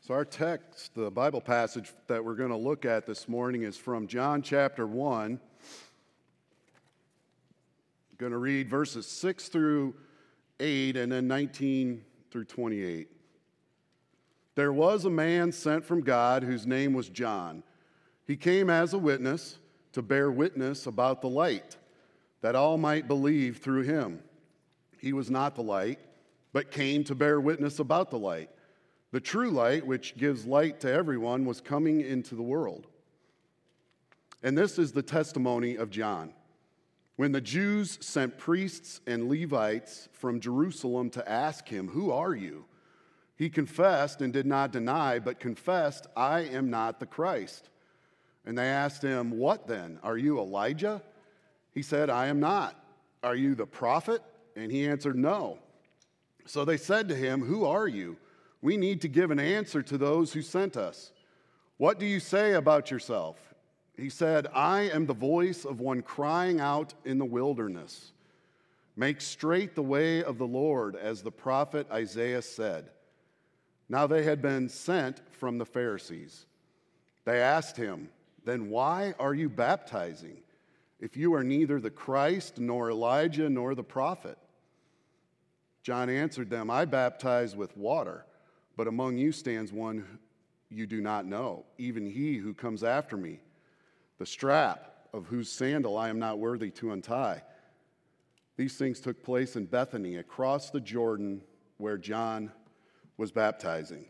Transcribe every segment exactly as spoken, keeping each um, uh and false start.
So our text, the Bible passage that we're going to look at this morning is from John chapter one. I'm going to read verses six through eight and then nineteen through twenty-eight. There was a man sent from God whose name was John. He came as a witness to bear witness about the light, that all might believe through him. He was not the light, but came to bear witness about the light. The true light, which gives light to everyone, was coming into the world. And this is the testimony of John. When the Jews sent priests and Levites from Jerusalem to ask him, "Who are you?" he confessed and did not deny, but confessed, "I am not the Christ." And they asked him, "What then? Are you Elijah?" He said, "I am not." "Are you the prophet?" And he answered, "No." So they said to him, "Who are you? We need to give an answer to those who sent us. What do you say about yourself?" He said, "I am the voice of one crying out in the wilderness. Make straight the way of the Lord, as the prophet Isaiah said." Now they had been sent from the Pharisees. They asked him, "Then why are you baptizing, if you are neither the Christ, nor Elijah, nor the prophet?" John answered them, "I baptize with water, but among you stands one you do not know, even he who comes after me, the strap of whose sandal I am not worthy to untie." These things took place in Bethany, across the Jordan, where John was baptizing.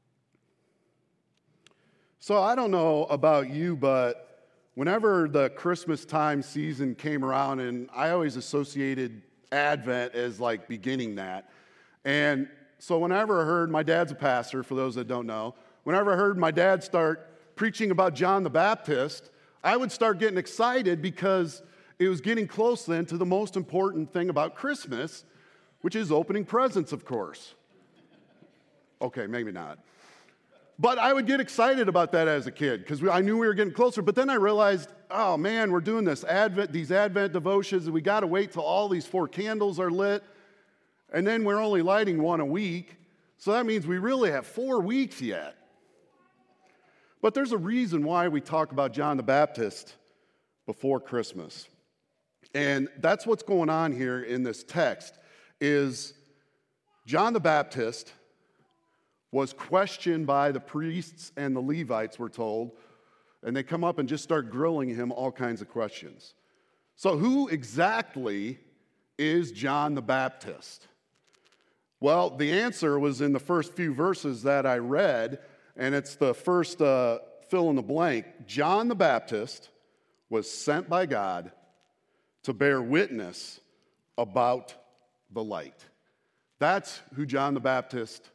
So I don't know about you, but whenever the Christmas time season came around, and I always associated Advent as like beginning that. And so whenever I heard, my dad's a pastor, for those that don't know, whenever I heard my dad start preaching about John the Baptist, I would start getting excited because it was getting close then to the most important thing about Christmas, which is opening presents, of course. Okay, maybe not. But I would get excited about that as a kid because I knew we were getting closer. But then I realized, oh man, we're doing this Advent, these Advent devotions, and we got to wait till all these four candles are lit. And then we're only lighting one a week. So that means we really have four weeks yet. But there's a reason why we talk about John the Baptist before Christmas. And that's what's going on here in this text is John the Baptist was questioned by the priests and the Levites, we're told, and they come up and just start grilling him all kinds of questions. So who exactly is John the Baptist? Well, the answer was in the first few verses that I read, and it's the first uh, fill in the blank. John the Baptist was sent by God to bear witness about the light. That's who John the Baptist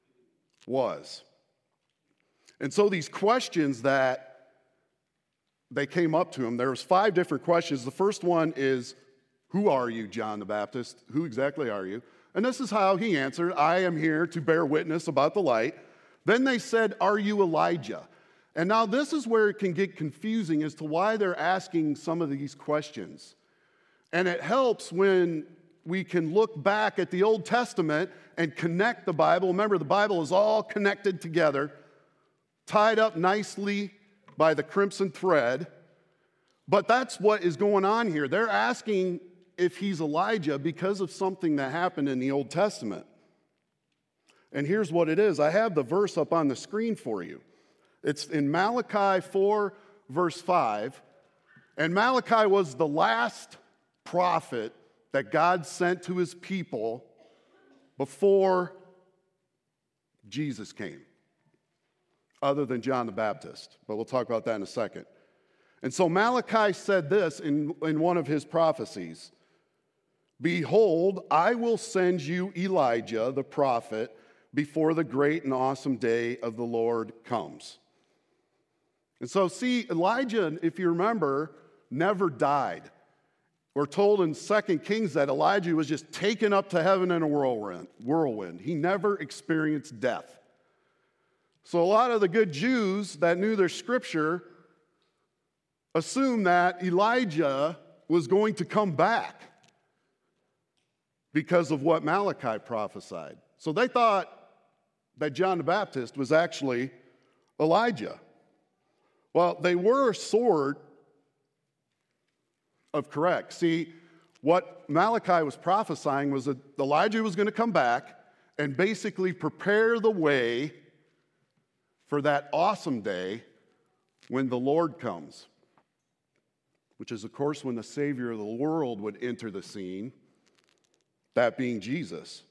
was. And so these questions that they came up to him, there was five different questions. The first one is, "Who are you, John the Baptist? Who exactly are you?" And this is how he answered, "I am here to bear witness about the light." Then they said, "Are you Elijah?" And now this is where it can get confusing as to why they're asking some of these questions. And it helps when we can look back at the Old Testament and connect the Bible. Remember, the Bible is all connected together, tied up nicely by the crimson thread. But that's what is going on here. They're asking if he's Elijah because of something that happened in the Old Testament. And here's what it is. I have the verse up on the screen for you. It's in Malachi four, verse five. And Malachi was the last prophet that God sent to his people before Jesus came, other than John the Baptist. But we'll talk about that in a second. And so Malachi said this in, in one of his prophecies. "Behold, I will send you Elijah, the prophet, before the great and awesome day of the Lord comes." And so, see, Elijah, if you remember, never died. We're told in Second Kings that Elijah was just taken up to heaven in a whirlwind. whirlwind. He never experienced death. So a lot of the good Jews that knew their scripture assumed that Elijah was going to come back because of what Malachi prophesied. So they thought that John the Baptist was actually Elijah. Well, they were sort of correct. See, what Malachi was prophesying was that Elijah was going to come back and basically prepare the way for that awesome day when the Lord comes, which is, of course, when the Savior of the world would enter the scene, that being Jesus.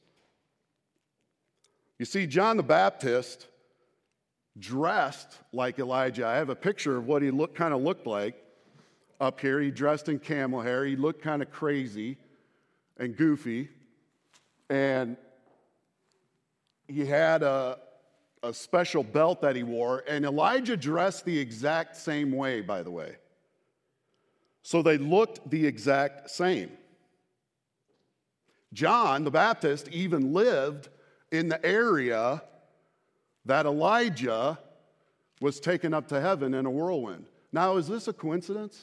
You see, John the Baptist dressed like Elijah. I have a picture of what he looked, kind of looked like up here. He dressed in camel hair. He looked kind of crazy and goofy. And he had a, a special belt that he wore. And Elijah dressed the exact same way, by the way. So they looked the exact same. John the Baptist even lived in the area that Elijah was taken up to heaven in a whirlwind. Now, is this a coincidence?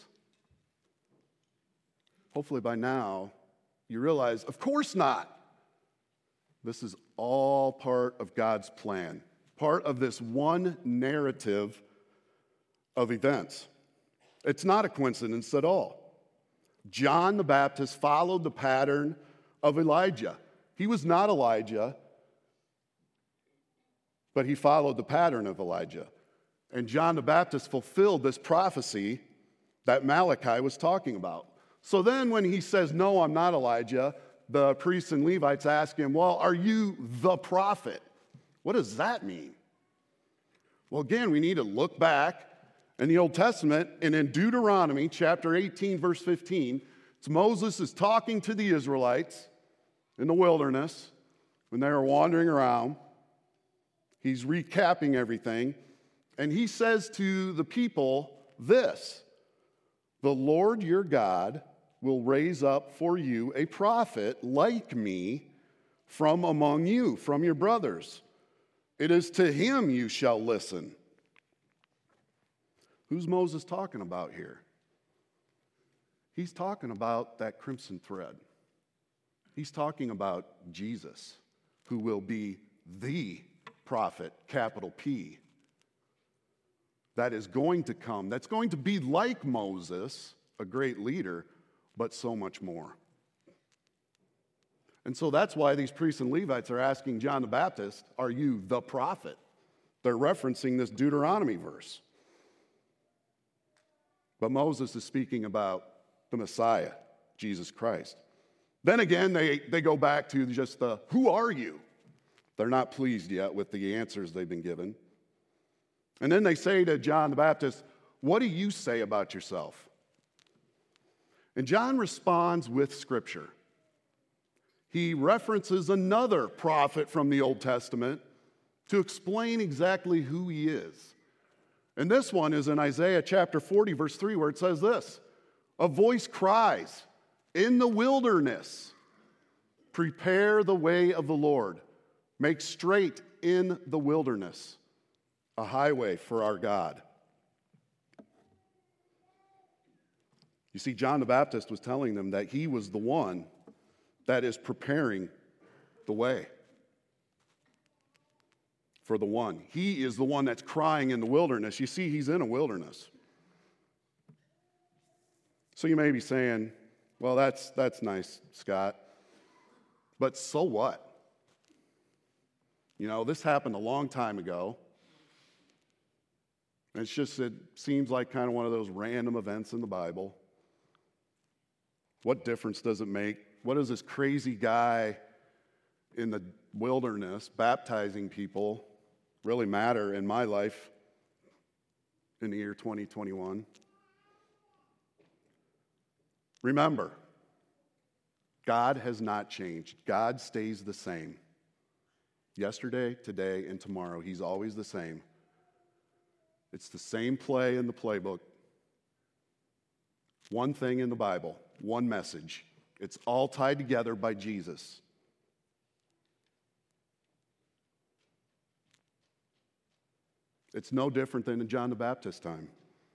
Hopefully by now you realize, of course not. This is all part of God's plan, part of this one narrative of events. It's not a coincidence at all. John the Baptist followed the pattern of Elijah. He was not Elijah, but he followed the pattern of Elijah. And John the Baptist fulfilled this prophecy that Malachi was talking about. So then when he says, no, I'm not Elijah, the priests and Levites ask him, well, are you the prophet? What does that mean? Well, again, we need to look back in the Old Testament, and in Deuteronomy chapter eighteen, verse fifteen, it's Moses is talking to the Israelites in the wilderness when they were wandering around. He's recapping everything, and he says to the people this: the Lord your God will raise up for you a prophet like me from among you, from your brothers. It is to him you shall listen. Who's Moses talking about here? He's talking about that crimson thread. He's talking about Jesus, who will be the prophet, capital P, that is going to come, that's going to be like Moses, a great leader, but so much more. And so that's why these priests and Levites are asking John the Baptist, are you the prophet? They're referencing this Deuteronomy verse. But Moses is speaking about the Messiah, Jesus Christ. Then again, they, they go back to just the, who are you? They're not pleased yet with the answers they've been given. And then they say to John the Baptist, what do you say about yourself? And John responds with Scripture. He references another prophet from the Old Testament to explain exactly who he is. And this one is in Isaiah chapter forty, verse three, where it says this: a voice cries, in the wilderness, prepare the way of the Lord. Make straight in the wilderness a highway for our God. You see, John the Baptist was telling them that he was the one that is preparing the way for the one. He is the one that's crying in the wilderness. You see, he's in a wilderness. So you may be saying, well, that's, that's nice, Scott, but so what? You know, this happened a long time ago. It's just, it seems like kind of one of those random events in the Bible. What difference does it make? What does this crazy guy in the wilderness baptizing people really matter in my life in the year twenty twenty-one? Remember, God has not changed. God stays the same. Yesterday, today, and tomorrow, he's always the same. It's the same play in the playbook. One thing in the Bible, one message. It's all tied together by Jesus. It's no different than in John the Baptist time.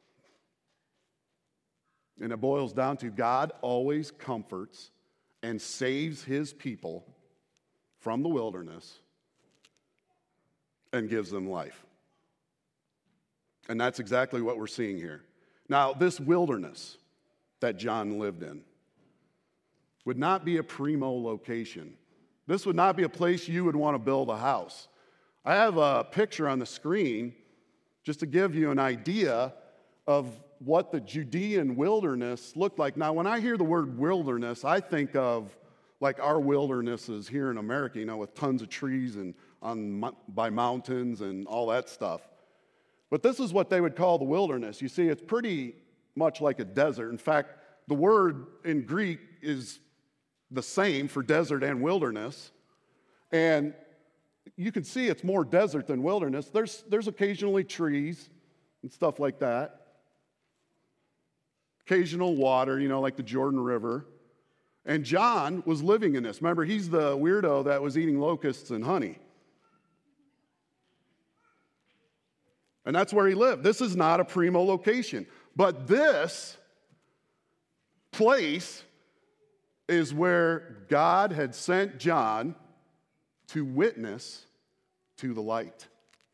And it boils down to God always comforts and saves his people from the wilderness and gives them life. And that's exactly what we're seeing here. Now, this wilderness that John lived in would not be a primo location. This would not be a place you would want to build a house. I have a picture on the screen just to give you an idea of what the Judean wilderness looked like. Now, when I hear the word wilderness, I think of like our wildernesses here in America, you know, with tons of trees and on by mountains and all that stuff. But this is what they would call the wilderness. You see, it's pretty much like a desert. In fact, the word in Greek is the same for desert and wilderness. And you can see it's more desert than wilderness. There's, there's occasionally trees and stuff like that. Occasional water, you know, like the Jordan River. And John was living in this. Remember, he's the weirdo that was eating locusts and honey. And that's where he lived. This is not a primo location. But this place is where God had sent John to witness to the light.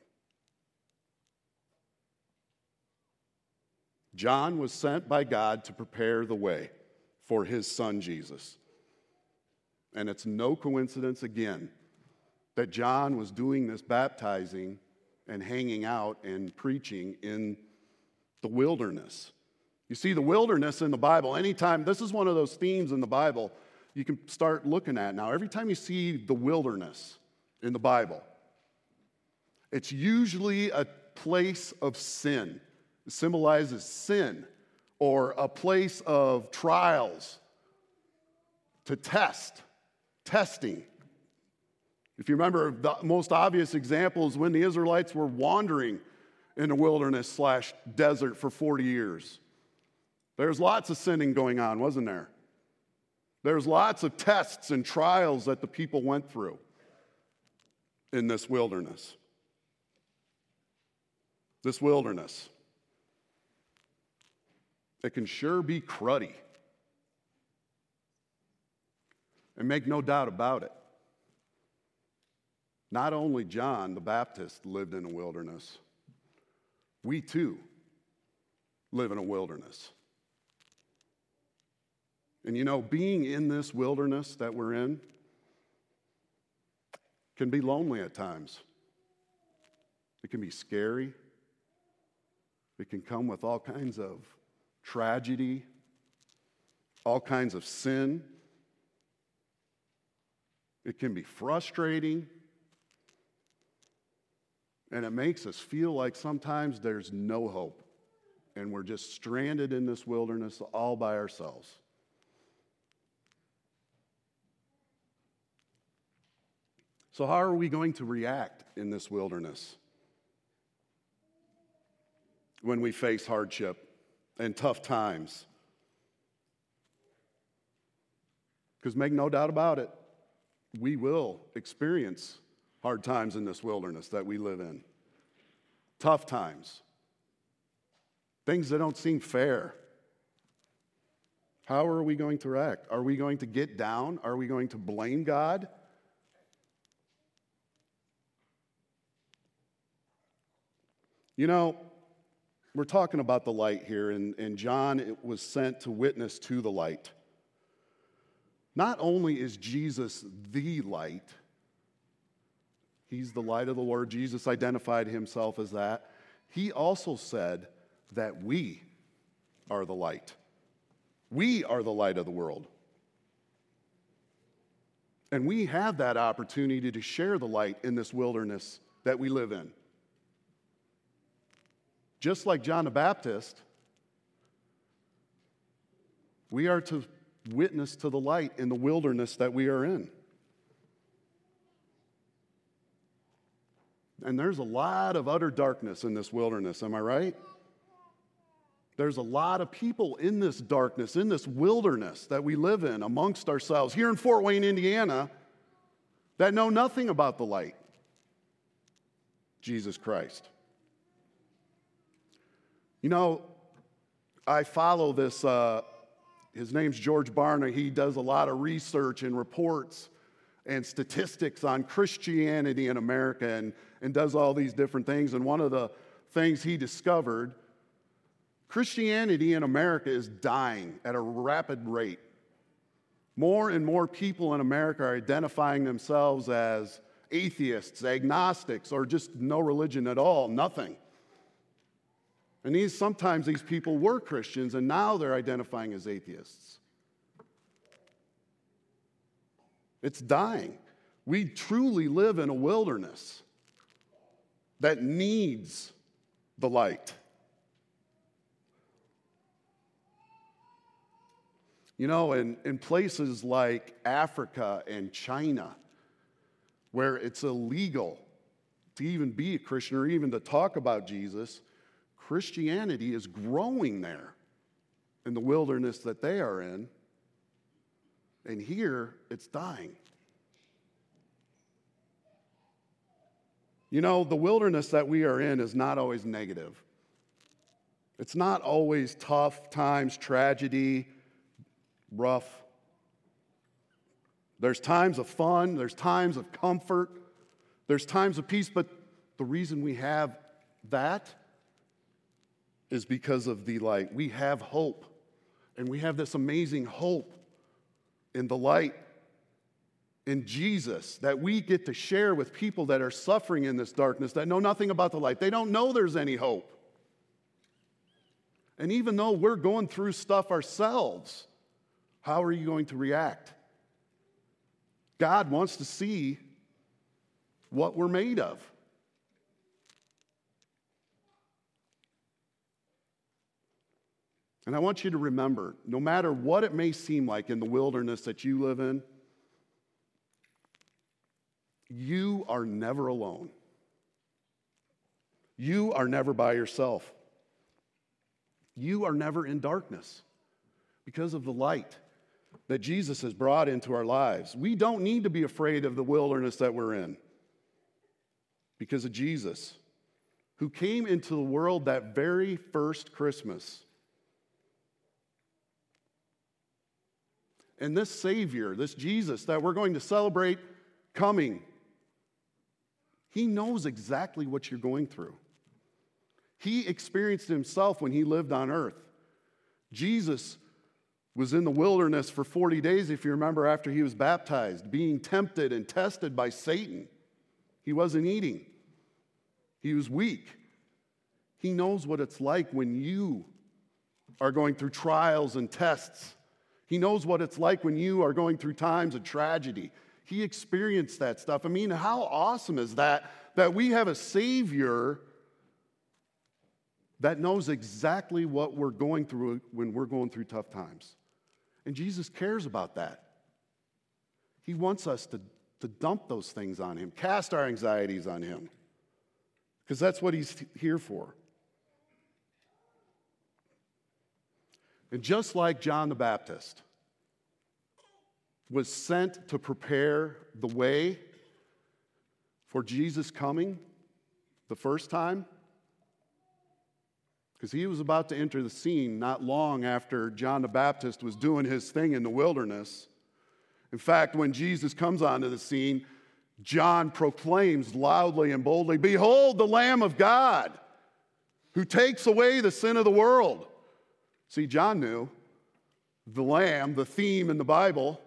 John was sent by God to prepare the way for his son Jesus. And it's no coincidence, again, that John was doing this baptizing and hanging out and preaching in the wilderness. You see, the wilderness in the Bible, anytime, this is one of those themes in the Bible you can start looking at now. Every time you see the wilderness in the Bible, it's usually a place of sin. It symbolizes sin or a place of trials to test, testing. If you remember, the most obvious example is when the Israelites were wandering in the wilderness slash desert for forty years. There's lots of sinning going on, wasn't there? There's lots of tests and trials that the people went through in this wilderness. This wilderness. It can sure be cruddy. And make no doubt about it. Not only John the Baptist lived in a wilderness, we too live in a wilderness. And you know, being in this wilderness that we're in can be lonely at times. It can be scary. It can come with all kinds of tragedy, all kinds of sin. It can be frustrating. And it makes us feel like sometimes there's no hope. And we're just stranded in this wilderness all by ourselves. So how are we going to react in this wilderness when we face hardship and tough times? Because make no doubt about it, we will experience hard times in this wilderness that we live in. Tough times. Things that don't seem fair. How are we going to react? Are we going to get down? Are we going to blame God? You know, we're talking about the light here, and, and John it was sent to witness to the light. Not only is Jesus the light, he's the light of the Lord. Jesus identified himself as that. He also said that we are the light. We are the light of the world. And we have that opportunity to share the light in this wilderness that we live in. Just like John the Baptist, we are to witness to the light in the wilderness that we are in. And there's a lot of utter darkness in this wilderness, am I right? There's a lot of people in this darkness, in this wilderness that we live in amongst ourselves here in Fort Wayne, Indiana, that know nothing about the light, Jesus Christ. You know, I follow this, uh, his name's George Barna. He does a lot of research and reports, and statistics on Christianity in America and, and does all these different things. And one of the things he discovered, Christianity in America is dying at a rapid rate. More and more people in America are identifying themselves as atheists, agnostics, or just no religion at all, nothing. And these sometimes these people were Christians, and now they're identifying as atheists. It's dying. We truly live in a wilderness that needs the light. You know, in, in places like Africa and China, where it's illegal to even be a Christian or even to talk about Jesus, Christianity is growing there in the wilderness that they are in. And here, it's dying. You know, the wilderness that we are in is not always negative. It's not always tough times, tragedy, rough. There's times of fun, there's times of comfort, there's times of peace, but the reason we have that is because of the light. We have hope, and we have this amazing hope in the light, in Jesus, that we get to share with people that are suffering in this darkness, that know nothing about the light. They don't know there's any hope. And even though we're going through stuff ourselves, how are you going to react? God wants to see what we're made of. And I want you to remember, no matter what it may seem like in the wilderness that you live in, you are never alone. You are never by yourself. You are never in darkness because of the light that Jesus has brought into our lives. We don't need to be afraid of the wilderness that we're in because of Jesus, who came into the world that very first Christmas. And this Savior, this Jesus that we're going to celebrate coming, he knows exactly what you're going through. He experienced himself when he lived on earth. Jesus was in the wilderness for forty days, if you remember, after he was baptized, being tempted and tested by Satan. He wasn't eating. He was weak. He knows what it's like when you are going through trials and tests. He knows what it's like when you are going through times of tragedy. He experienced that stuff. I mean, how awesome is that, that we have a Savior that knows exactly what we're going through when we're going through tough times. And Jesus cares about that. He wants us to, to dump those things on him, cast our anxieties on him, because that's what he's here for. And just like John the Baptist was sent to prepare the way for Jesus coming the first time, because he was about to enter the scene not long after John the Baptist was doing his thing in the wilderness. In fact, when Jesus comes onto the scene, John proclaims loudly and boldly, "Behold the Lamb of God who takes away the sin of the world." See, John knew the Lamb, the theme in the Bible.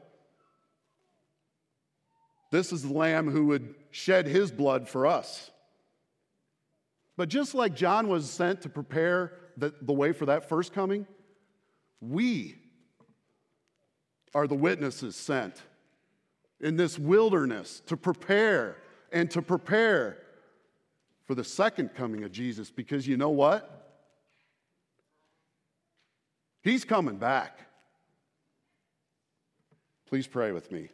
This is the Lamb who would shed his blood for us. But just like John was sent to prepare the, the way for that first coming, we are the witnesses sent in this wilderness to prepare and to prepare for the second coming of Jesus. Because you know what? He's coming back. Please pray with me.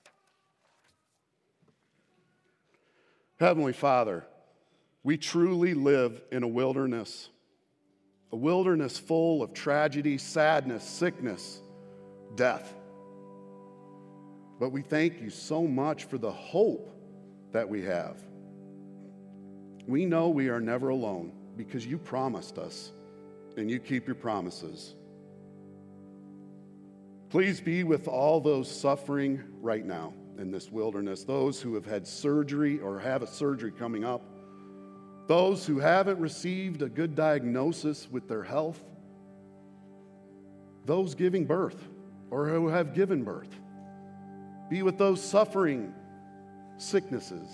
Heavenly Father, we truly live in a wilderness, a wilderness full of tragedy, sadness, sickness, death. But we thank you so much for the hope that we have. We know we are never alone because you promised us, and you keep your promises. Please be with all those suffering right now. in this wilderness, those who have had surgery or have a surgery coming up, those who haven't received a good diagnosis with their health, those giving birth or who have given birth. Be with those suffering sicknesses.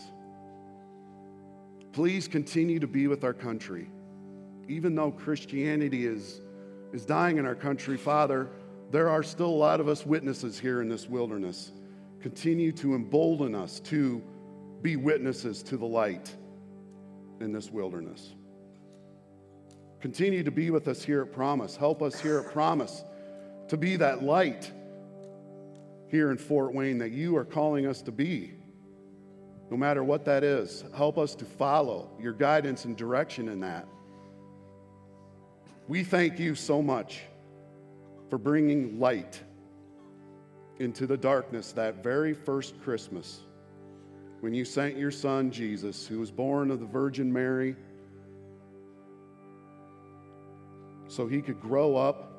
Please continue to be with our country. Even though Christianity is, is dying in our country, Father, there are still a lot of us witnesses here in this wilderness. Continue to embolden us to be witnesses to the light in this wilderness. Continue to be with us here at Promise. Help us here at Promise to be that light here in Fort Wayne that you are calling us to be. No matter what that is, help us to follow your guidance and direction in that. We thank you so much for bringing light into the darkness that very first Christmas when you sent your son Jesus, who was born of the Virgin Mary, so he could grow up,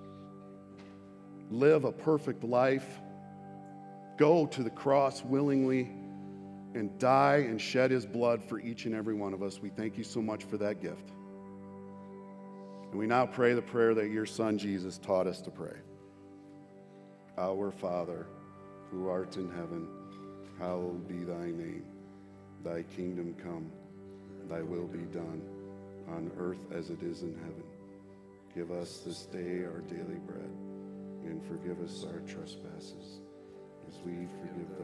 live a perfect life, go to the cross willingly, and die and shed his blood for each and every one of us. We thank you so much for that gift. And we now pray the prayer that your son Jesus taught us to pray. Our Father, who art in heaven, hallowed be thy name. Thy kingdom come, thy will be done, on earth as it is in heaven. Give us this day our daily bread, and forgive us our trespasses, as we forgive